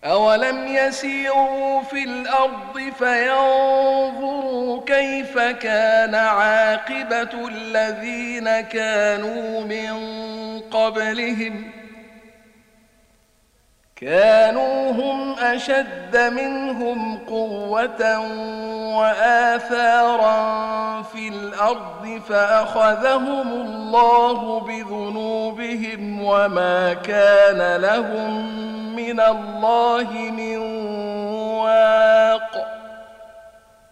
أولم يسيروا في الأرض فينظروا كيف كان عاقبة الذين كانوا من قبلهم كانوا هم أشد منهم قوة وآثارا في الأرض فأخذهم الله بذنوبهم وما كان لهم من الله من واق